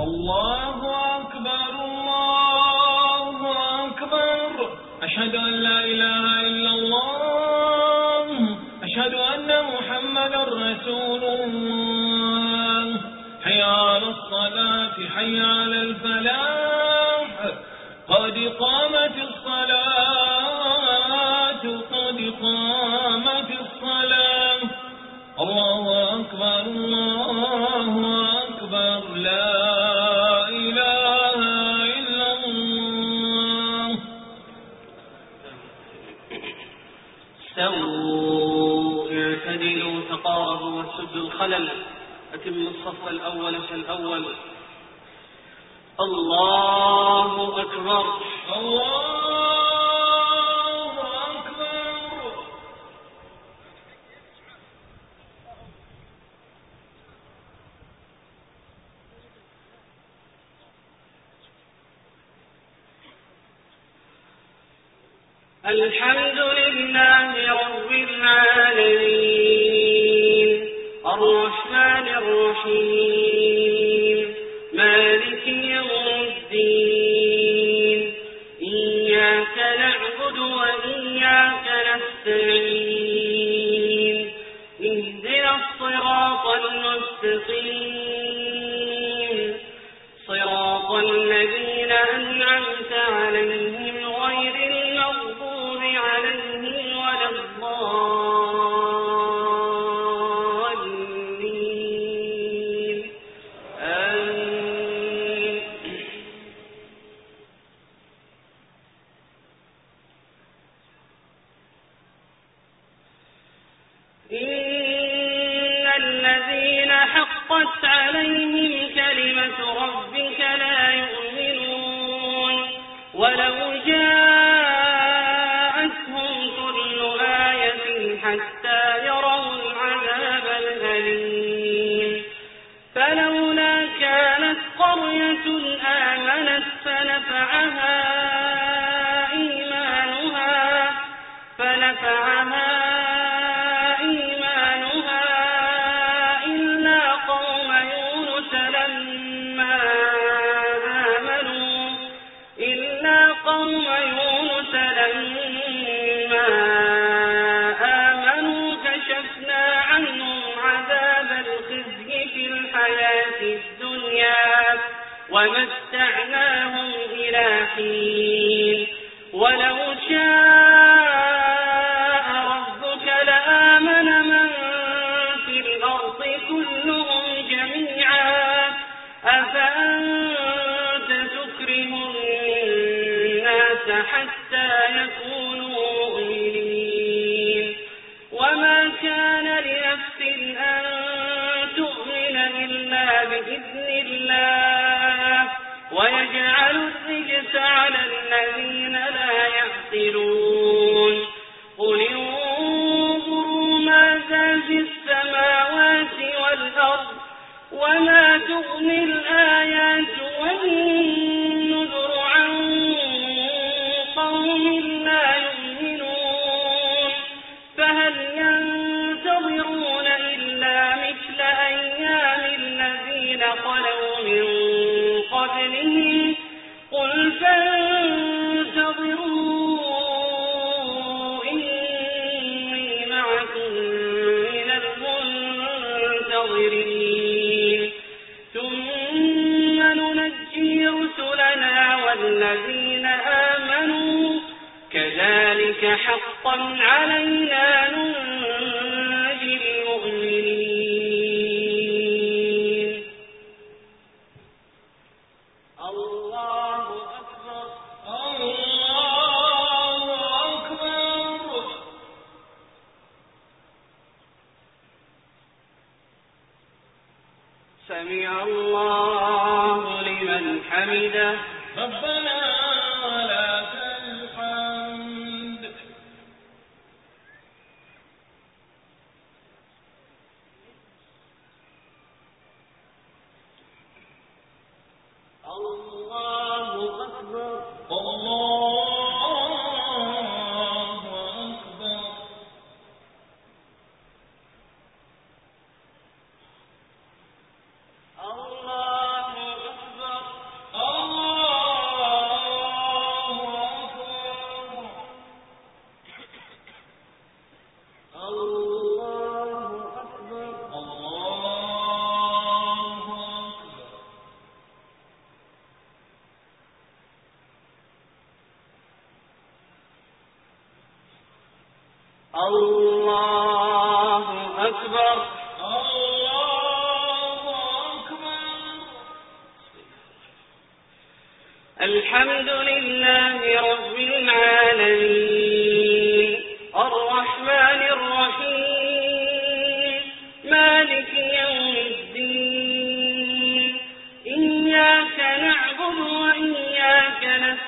الله أكبر الله أكبر. أشهد أن لا إله إلا الله. أشهد أن محمدا رسول الله. حي على الصلاة حي على الفلاح. قد قامت الصلاة قد قامت الصلاة. الله أكبر الله أكبر. لا إله إلا الله. استووا اعتدلوا تقاربوا وسدوا الخلل. أتم الصف الأول فالأول. الله أكبر الله أكبر. الحمد لله رب العالمين الرحمن الرحيم مالك يوم الدين. إياك نعبد وإياك نستعين. اهدنا الصراط المستقيم صراط الذين أنعمت عليهم غير المغضوب عليهم ولا الضالين. آمين. إن الذين حقت عليهم كلمة ربك لا يؤمنون ولو جاءتهم كل آية حتى يروا العذاب الأليم. فلولا كانت قرية آمنت فنفعها إيمانها إلا قوم يونس لما آمنوا كشفنا عنهم عذاب الخزي في الحياة الدنيا ومتعناهم إلى حين. ولو شاء ربك لآمن من في الأرض كلهم جميعا أفأنت تكره الناس حتى يكونوا مؤمنين. وما كان لنفس أن تؤمن إلا بإذن الله ويجعل الرجس على الذين لا يعقلون. قل انظروا ماذا في السماوات والأرض وما تغني الآيات والنذر عن قوم لا يؤمنون. فهل ينتظرون إلا مثل أيام الذين خلوا من قبلهم قل فانتظروا إني معكم من المنتظرين. ثم ننجي رسلنا والذين آمنوا كذلك حقا علينا ننجي المؤمنين. الله أكبر الله أكبر. سمع الله لمن حمده. ربنا ولك الحمد. الله أكبر الله أكبر. الله أكبر. الله أكبر. الله أكبر. الحمد لله رب العالمين الرحمن الرحيم مالك يوم الدين إياك نعبد وإياك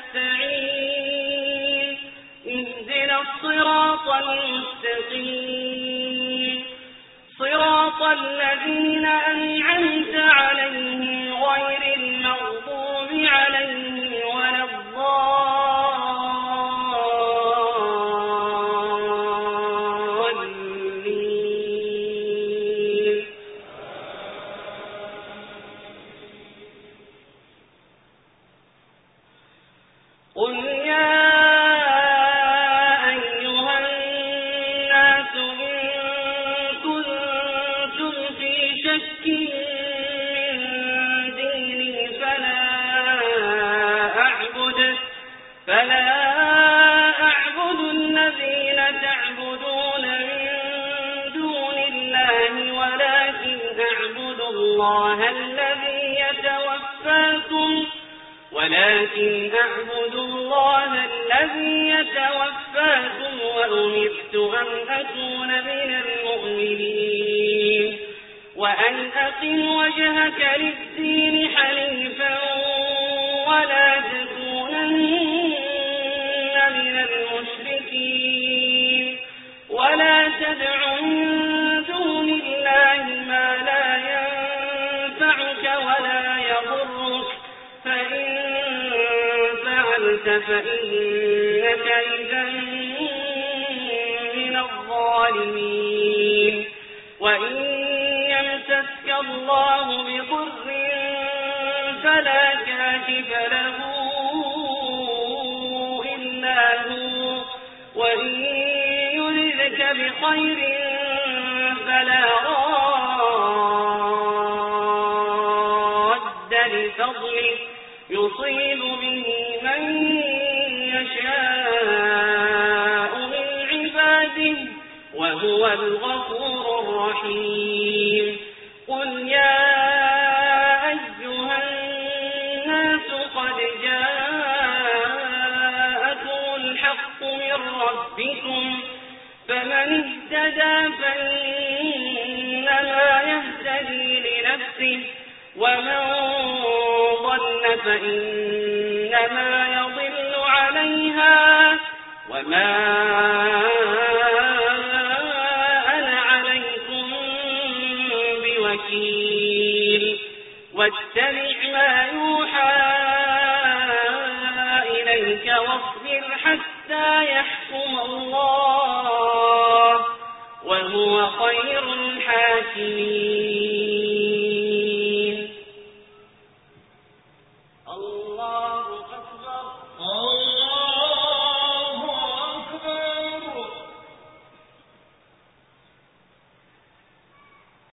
نستعين اهدنا الصراط المستقيم صراط الذين أنعمت عليهم غير المغضوب عليهم ولا الضالين. قل يا أيها الناس إن كنتم في شك من ديني فلا أعبد الذين تعبدون من دون الله ولكن أعبد الله الذي يتوفاكم وأمرت أن أكون من المؤمنين وأن أقم وجهك للدين حنيفا ولا تكونن من المشركين ولا تدع من دون الله ما لا ينفعك ولا يضرك فإن فعلت فإنك إذا من الظالمين. وإن يمسسك الله بضر فلا كاشف له إلا هو وإن يردك بخير فلا راد لفضله يصيب به من يشاء من عباده وهو الغفور الرحيم. قل يا أيها الناس قد جاءكم الحق من ربكم فمن اهتدى فإنما يهتدي لنفسه ومن ضل فإنما يضل عليها وما أنا عليكم بوكيل. واتبع ما يوحى إليك واصبر حتى يحكم الله وهو خير الحاكمين.